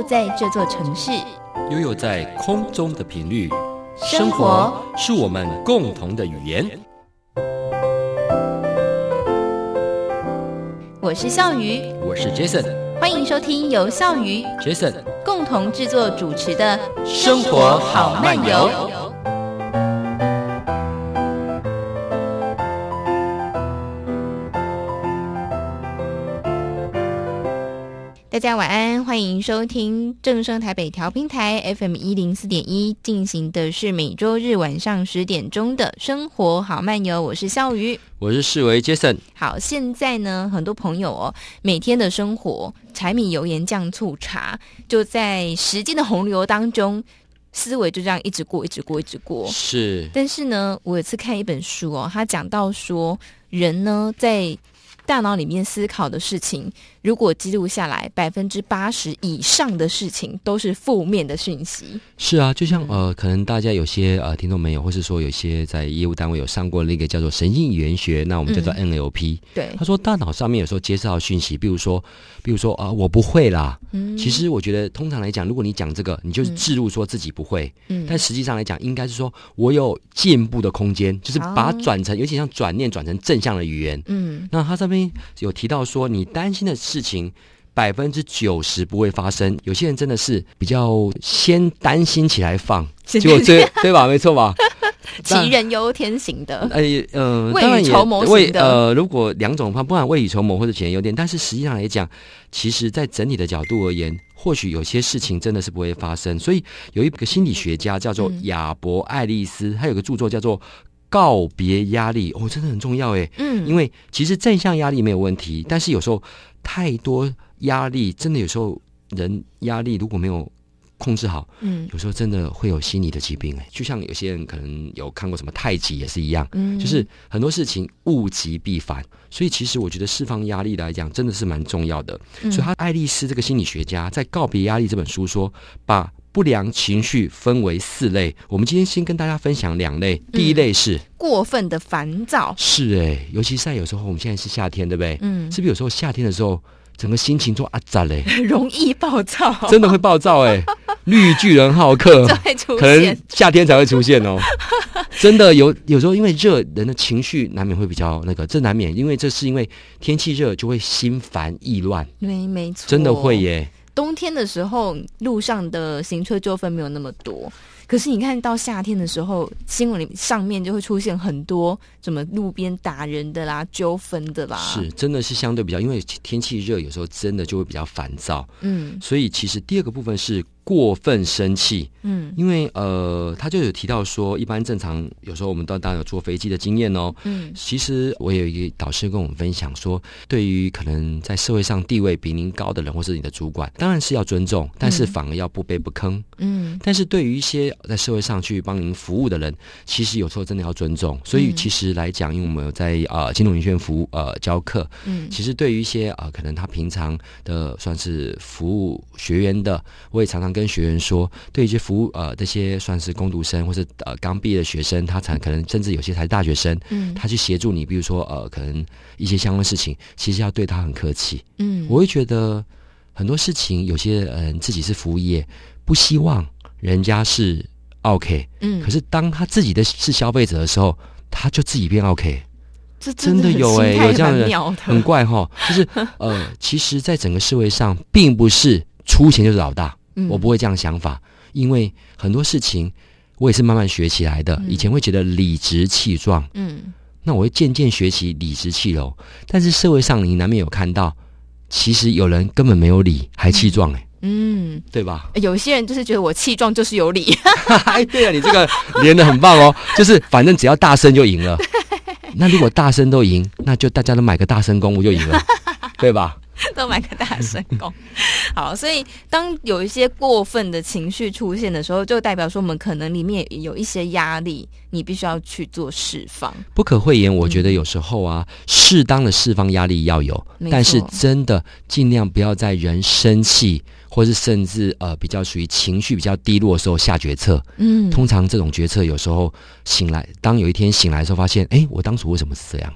在这座城市， 悠悠在空中的频率。 生活是我们共同的语言。 我是笑鱼， 我是 Jason， 欢迎收听由笑鱼、 Jason 共同制作主持的生活好漫游。 大家晚安，欢迎收听正声台北调频台 FM104.1 进行的是每周日晚上10点钟的生活好漫游，我是笑鱼， 我是世维 Jason。 好，现在呢很多朋友每天的生活柴米油盐酱醋茶，就在时间的洪流当中，思维就这样一直过。 是， 但是呢我有一次看一本书他讲到说，人呢在大脑里面思考的事情，如果记录下来，80%以上的事情都是负面的讯息。 是啊，就像可能大家有些听众朋友，或是说有些在业务单位有上过那个叫做神经语言学，那我们叫做 NLP。 对， 他说大脑上面有时候接受到讯息，比如说我不会啦。其实我觉得通常来讲，如果你讲这个，你就是置入说自己不会。但实际上来讲，应该是说我有进步的空间，就是把它转成有点像转念转成正向的语言。那他这边有提到说，你担心的事情90%不会发生。有些人真的是比较先担心起来放，结果对吧？没错吧？ 杞人忧天型的， 未雨绸缪型的。 如果两种的话，不然未雨绸缪或者杞人忧天，但是实际上来讲，其实在整体的角度而言，或许有些事情真的是不会发生。所以有一个心理学家叫做亚伯爱丽丝，他有个著作叫做告别压力，真的很重要耶。因为其实正向压力没有问题，但是有时候太多压力，真的有时候人压力如果没有控制好，有时候真的会有心理的疾病。就像有些人可能有看过什么太极也是一样，就是很多事情物极必反，所以其实我觉得释放压力来讲真的是蛮重要的。所以爱丽丝这个心理学家在《告别压力》这本书说，把不良情绪分为4类，我们今天先跟大家分享2类。第一类是过分的烦躁， 是尤其是在有时候我们现在是夏天，对不对？是不是有时候夏天的时候整个心情都杂嘞， 容易暴躁， 真的会暴躁绿巨人浩克可能夏天才会出现真的有时候因为热，人的情绪难免会比较这难免，因为这是因为天气热就会心烦意乱。 没错， 真的会耶。 冬天的时候路上的行车纠纷没有那么多，可是你看到夏天的时候，新闻上面就会出现很多什么路边打人的啦、纠纷的啦， 是真的是相对比较，因为天气热，有时候真的就会比较烦躁。所以其实第二个部分是过分生气。因为他就有提到说，一般正常有时候我们当然有坐飞机的经验其实我有一个导师跟我们分享说，对于可能在社会上地位比您高的人，或是你的主管，当然是要尊重，但是反而要不卑不吭。但是对于一些在社会上去帮您服务的人，其实有时候真的要尊重。所以其实来讲，因为我们有在金融研学院服务教课，其实对于一些可能他平常的算是服务学员的，我也常常跟学员说，对于一些服务这些算是工读生或是刚毕业的学生，他可能甚至有些才是大学生，他去协助你，比如说可能一些相关事情，其实要对他很客气。我会觉得很多事情，有些人自己是服务业，不希望人家是 OK，可是当他自己是消费者的时候，他就自己变 OK。 这真的有有这样的人，很怪就是其实在整个社会上，并不是出钱就是老大，我不会这样想法。因为很多事情我也是慢慢学起来的，以前会觉得理直气壮，那我会渐渐学习理直气柔。但是社会上你难免有看到，其实有人根本没有理还气壮对吧？ 有些人就是觉得我气壮就是有理对啊，你这个连得很棒就是反正只要大声就赢了那如果大声都赢，那就大家都买个大声公不就赢了对吧？ 都买个大声公好，所以当有一些过分的情绪出现的时候，就代表说我们可能里面有一些压力，你必须要去做释放。不可讳言，我觉得有时候适当的释放压力要有，但是真的尽量不要在人生气或是甚至比较属于情绪比较低落的时候下决策。通常这种决策有时候醒来，当有一天醒来的时候发现，我当初为什么是这样？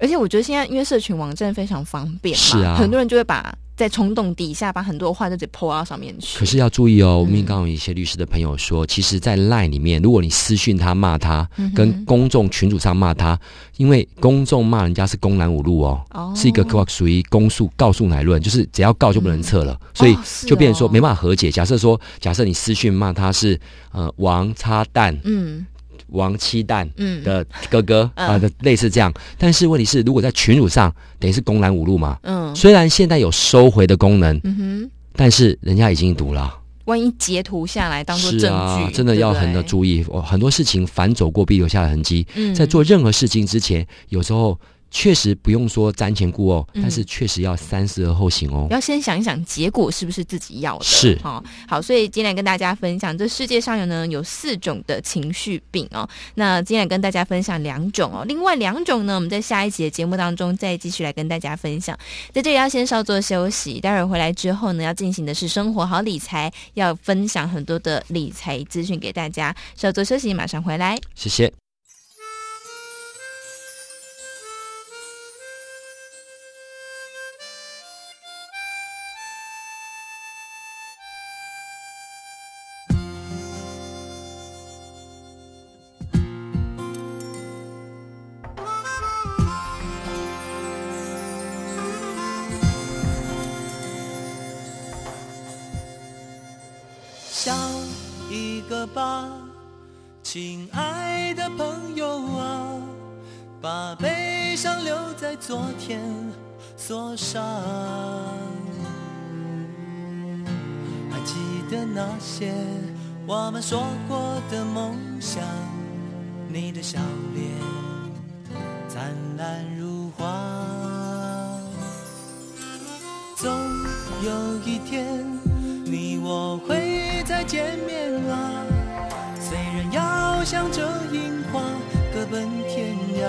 而且我觉得现在因为社群网站非常方便嘛， 是啊， 很多人就会把在冲动底下把很多话就直接 po 到上面去。 可是要注意哦，我们刚刚有一些律师的朋友说，其实在 LINE 里面，如果你私讯他骂他，跟公众群组上骂他，因为公众骂人家是公然侮辱哦，是一个属于公诉告诉乃论，就是只要告就不能撤了，所以就变成说没办法和解。假设你私讯骂他是王叉蛋，王七蛋的哥哥的类似这样，但是问题是，如果在群组上，等于是公然侮辱嘛。虽然现在有收回的功能，但是人家已经读了。 万一截图下来当作证据，是啊， 真的要很的注意。很多事情反走过必留下的痕迹。在做任何事情之前，有时候确实不用说瞻前顾后，但是确实要三思而后行哦。 要先想一想结果是不是自己要的。 是好，所以今天来跟大家分享，这世界上有4种的情绪病哦。那今天来跟大家分享2种哦，另外2种呢，我们在下一集的节目当中再继续来跟大家分享。在这里要先稍作休息，待会儿回来之后呢，要进行的是生活好理财，要分享很多的理财资讯给大家。稍作休息，马上回来。 谢谢。 笑一个吧，亲爱的朋友啊，把悲伤留在昨天锁上。还记得那些我们说过的梦想，你的笑脸灿烂如花。总有一天你我会再见面啊，虽然要向着樱花各奔天涯。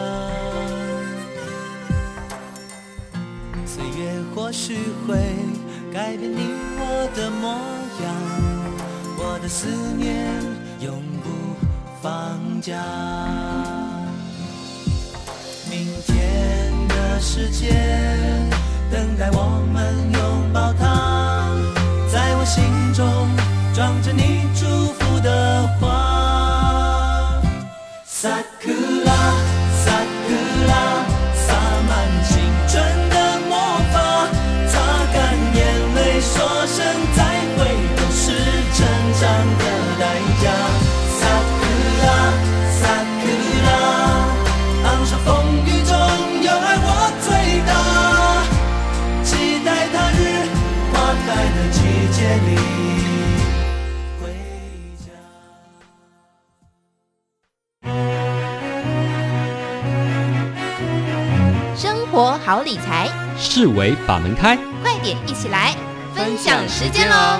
岁月或许会改变你我的模样，我的思念永不放假。明天的世界等待我们拥抱它，在我心中装着你祝福的花。Sakura Sakura， 洒满青春的魔法，擦干眼泪说声再会，都是成长的代价。Sakura Sakura， 昂首风雨中有爱我最大，期待他日花开的季节里回家。 生活好理财， 视为把门开， 快点一起来分享时间咯。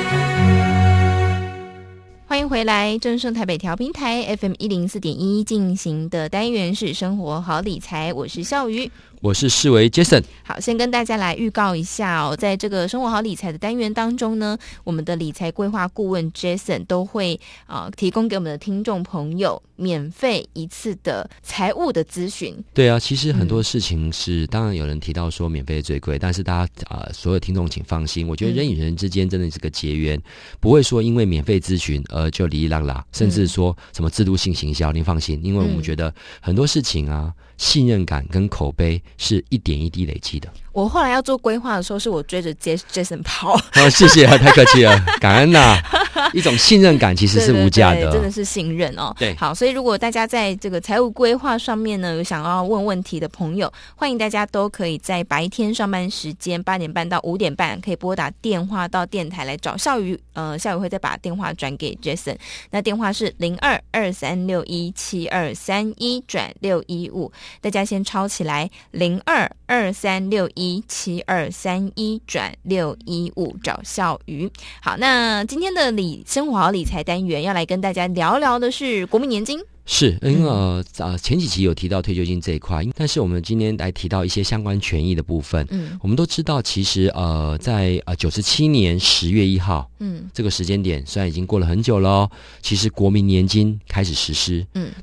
欢迎回来，正声台北调频台 FM104.1 进行的单元是生活好理财，我是笑瑜， 我是视为 Jason。 好，先跟大家来预告一下哦，在这个生活好理财的单元当中呢，我们的理财规划顾问 Jason 都会提供给我们的听众朋友免费一次的财务的咨询。 对啊，其实很多事情是当然有人提到说免费最贵，但是大家所有听众请放心，我觉得人与人之间真的是个结缘，不会说因为免费咨询而就哩哩啦啦，甚至说什么制度性行销，您放心，因为我们觉得很多事情啊，信任感跟口碑是一点一滴累积的。 我后来要做规划的时候，是我追着 Jason 跑。 谢谢，太客气了，感恩呐。一种信任感其实是无价的， 对，真的是信任哦。 对， 好，所以如果大家在这个财务规划上面呢，有想要问问题的朋友，欢迎大家都可以在白天上班时间8点半到5点半，可以拨打电话到电台来找笑瑜，笑瑜会再把电话转给 Jason。那电话是0223617231转615，大家先抄起来0223617231转615找笑瑜。好，那今天的生活好理财单元要来跟大家聊聊的是国民年金。 是，因为前几集有提到退休金这一块，但是我们今天来提到一些相关权益的部分。我们都知道，其实在97年10月1号，这个时间点虽然已经过了很久了，其实国民年金开始实施。那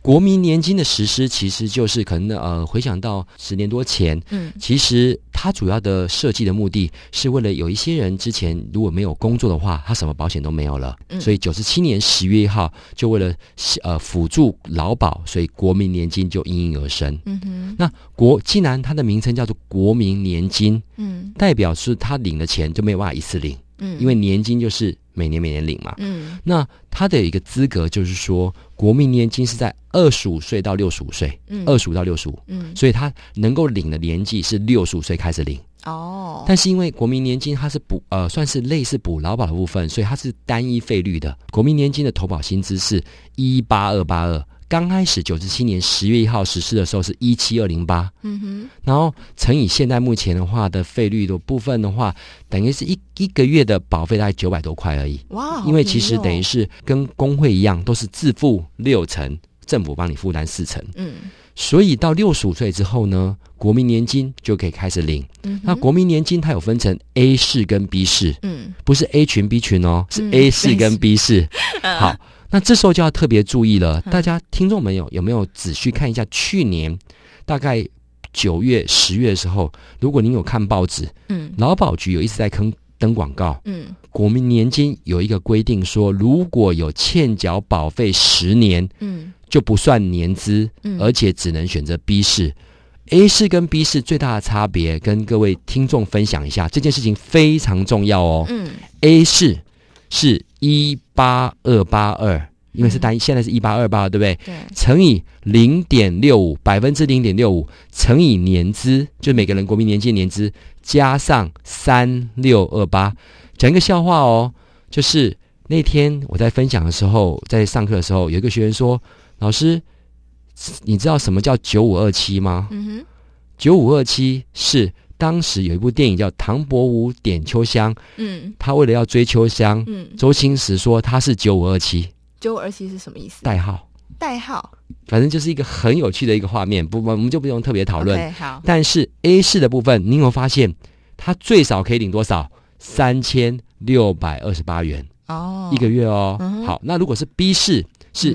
国民年金的实施其实就是可能回想到10年多前，其实它主要的设计的目的是为了有一些人之前如果没有工作的话，他什么保险都没有了，所以97年10月1号就为了辅助劳保，所以国民年金就因应而生。那既然它的名称叫做国民年金，代表是他领的钱就没有办法一次领，因为年金就是每年领嘛。那他的一个资格就是说，国民年金是在25岁到65岁，25到65，所以他能够领的年纪是65岁开始领。但是因为国民年金它是算是类似补劳保的部分，所以它是单一费率的。国民年金的投保薪资是18282。刚开始97年10月1号实施的时候是17208，然后乘以现在目前的话的费率的部分的话，等于是一个月的保费大概900多块而已。哇，因为其实等于是跟工会一样，都是自付60%，政府帮你负担40%。所以到65岁之后呢，国民年金就可以开始领。那国民年金它有分成 A 式跟 B 式，不是 A 群 B 群哦，是 A 式跟 B 式。好。那这时候就要特别注意了，大家听众们有没有仔细看一下去年大概9月10月的时候，如果您有看报纸，劳保局有一直在登广告，国民年金有一个规定说，如果有欠缴保费10年，就不算年资，而且只能选择 B 式。A 式跟 B 式最大的差别跟各位听众分享一下，这件事情非常重要哦。A 式是18282，因为是单一，现在是18282，对不对？对。乘以0.65%， 0.65%乘以年资，就是每个人国民年金年资加上3628。讲一个笑话哦，就是那天我在分享的时候，在上课的时候，有一个学员说：“老师，你知道什么叫9527吗？”9527是。当时有一部电影叫《唐伯虎点秋香》，他为了要追秋香，周星驰说他是9527。 9527是什么意思？ 代号。反正就是一个很有趣的一个画面，我们就不用特别讨论。 好。 但是 A 式的部分，您有没有发现，他最少可以领多少？3628元一个月哦。好，那如果是 B 式，是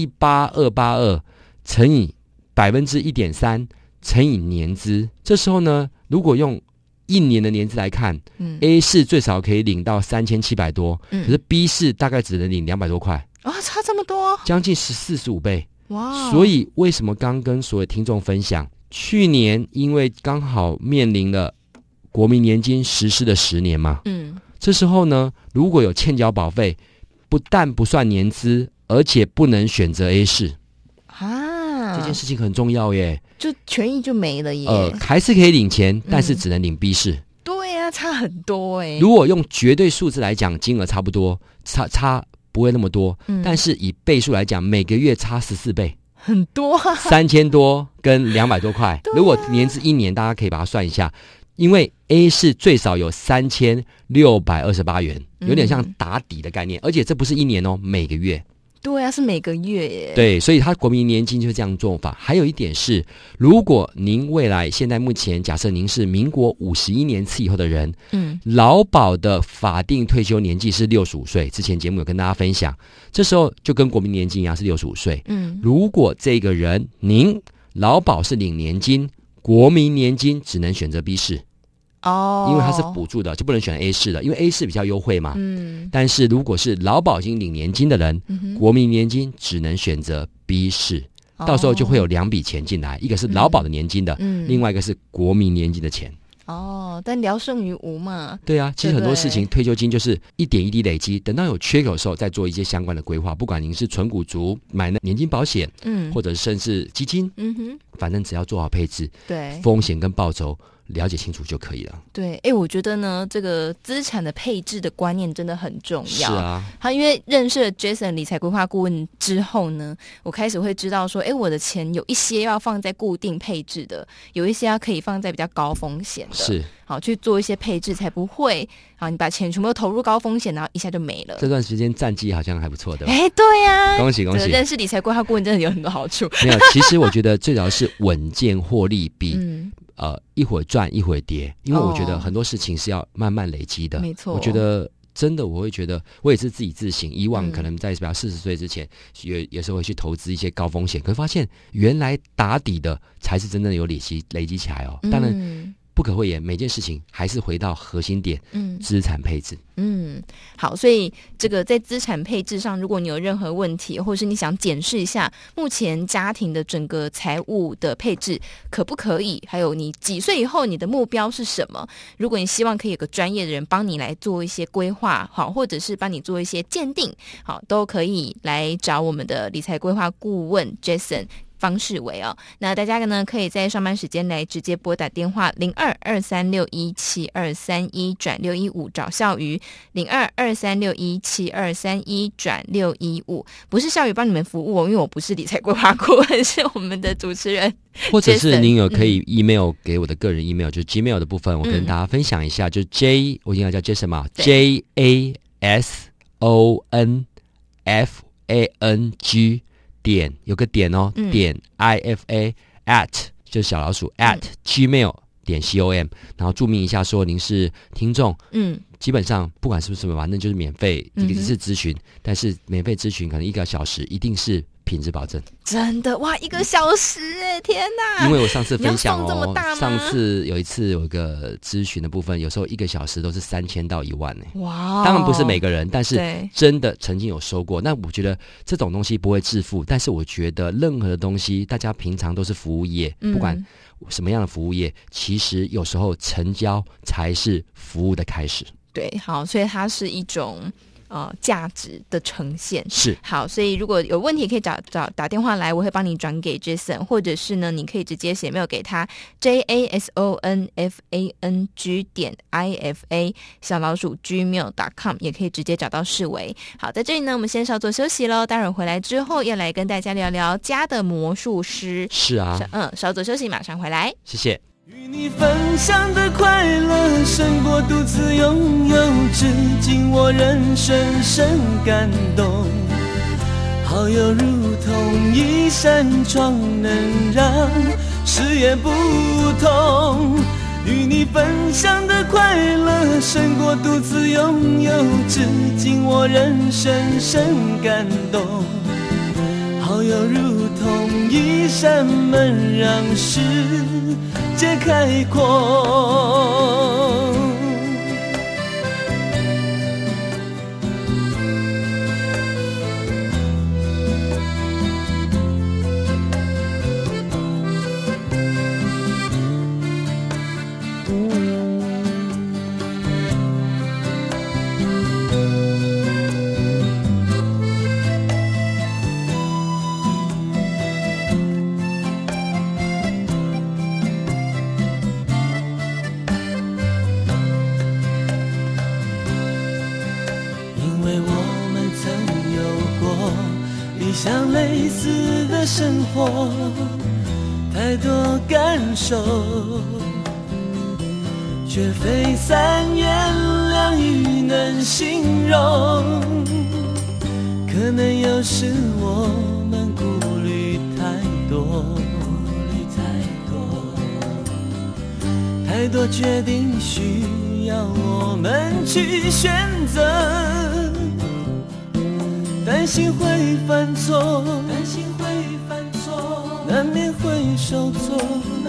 18282乘以1.3%乘以年资，这时候呢？如果用1年的年资来看，A 式最少可以领到3700多，可是 B 式大概只能领200多块， 差这么多， 将近14-15倍。哇！所以为什么刚跟所有听众分享，去年因为刚好面临了国民年金实施的10年嘛，这时候呢，如果有欠缴保费，不但不算年资，而且不能选择 A 式。这件事情很重要耶， 就权益就没了耶。 还是可以领钱，但是只能领 B 式。 对啊，差很多耶。 如果用绝对数字来讲，金额差不多，差不会那么多，但是以倍数来讲，每个月差14倍， 很多啊 ，3000多跟200多块。如果年资1年，大家可以把它算一下，因为 A 式最少有3628元，有点像打底的概念，而且这不是1年哦，每个月。 对啊，是每个月耶。 对，所以他国民年金就是这样做法。还有一点是，如果您未来现在目前假设您是民国51年次以后的人，劳保的法定退休年纪是65岁，之前节目有跟大家分享，这时候就跟国民年金一样是65岁。如果这个人您劳保是领年金，国民年金只能选择 B 式。因为它是补助的，就不能选 A 式的，因为 A 式比较优惠嘛。但是如果是劳保金领年金的人，国民年金只能选择 B 式，到时候就会有2笔钱进来，一个是劳保的年金的，另外一个是国民年金的钱。 但聊胜于无嘛。 对啊，其实很多事情退休金就是一点一滴累积，等到有缺口的时候再做一些相关的规划，不管您是存股族买年金保险，或者甚至基金，反正只要做好配置，对，风险跟报酬了解清楚就可以了。 对，我觉得呢，这个资产的配置的观念真的很重要。 是啊， 他因为认识了 Jason 理财规划顾问之后呢，我开始会知道说，我的钱有一些要放在固定配置的，有一些要可以放在比较高风险的，是好去做一些配置，才不会你把钱全部都投入高风险，然后一下就没了。 这段时间战绩好像还不错的。 对呀， 恭喜恭喜！ 认识理财规划顾问真的有很多好处。 没有，其实我觉得最主要是稳健获利比一会儿赚一会儿跌，因为我觉得很多事情是要慢慢累积的。没错，我觉得真的我会觉得，我也是自己自省，以往可能在比较40岁之前，有时候会去投资一些高风险，可是发现原来打底的才是真正有累积起来哦。当然不可讳言，每件事情还是回到核心点，资产配置。 好，所以这个在资产配置上，如果你有任何问题，或是你想检视一下目前家庭的整个财务的配置可不可以，还有你几岁以后你的目标是什么，如果你希望可以有个专业的人帮你来做一些规划，好，或者是帮你做一些鉴定，好，都可以来找我们的理财规划顾问 Jason方式为哦。那大家呢可以在上班时间来直接拨打电话0223617231-615找孝瑜0223617231-615，不是孝瑜帮你们服务哦，因为我不是理财规划顾问，是我们的主持人。 或者是您有可以 email 给我的个人 email， 就是 Gmail 的部分，我跟大家分享一下，就我应该叫 Jason 嘛 JASONFANG点有个点哦，点 IFA at 就是小老鼠 at gmail.com， 然后注明一下说您是听众，基本上不管是不是什么，反正就是免费一次咨询，但是免费咨询可能1个小时一定是品质保证。 真的哇，1个小时哎，天哪！ 因为我上次分享这么大吗？ 上次有一次有一个咨询的部分，有时候1个小时都是3000到1万哎。 哇！ 当然不是每个人，但是真的曾经有收过。那我觉得这种东西不会致富，但是我觉得任何的东西，大家平常都是服务业，不管什么样的服务业，其实有时候成交才是服务的开始。 对，好，所以它是一种价值的呈现。 是好，所以如果有问题可以打电话来，我会帮你转给 Jason， 或者是呢你可以直接写 mail 给他 JASONFANG.IFA 小老鼠 gmail.com， 也可以直接找到世维。好，在这里呢我们先稍作休息咯，待会儿回来之后要来跟大家聊聊家的魔术师。 是啊， 稍作休息马上回来。 谢谢。 与你分享的快乐胜过独自拥有，至今我仍深深感动。好友如同一扇窗，能让视野不同。与你分享的快乐胜过独自拥有，至今我仍深深感动。好友如同一扇门，让世界开阔。像类似的生活，太多感受，却非三言两语能形容。可能有时我们顾虑太多，太多决定需要我们去选择。担心会犯错，难免会受挫，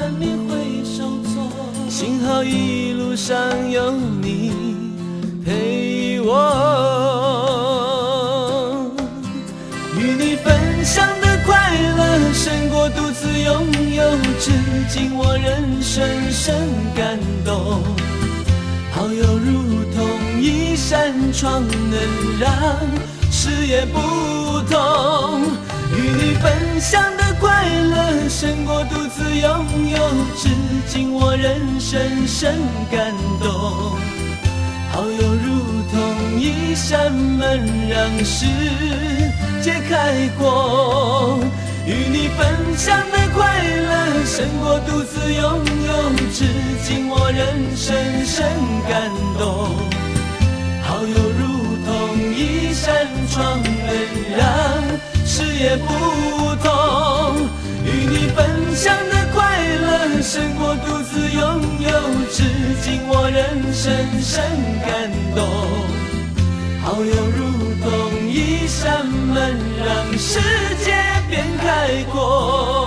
幸好一路上有你陪我。与你分享的快乐胜过独自拥有，至今我仍深深感动。好友如同一扇窗，能让视野不同。与你分享的快乐胜过独自拥有，至今我仍深深感动。好友如同一扇门，让世界开阔。与你分享的快乐胜过独自拥有，至今我仍深深感动。好友如同一扇窗，能让视野不同。与你分享的快乐胜过独自拥有，至今我仍深深感动。 潮流如同一扇门，让世界变开阔。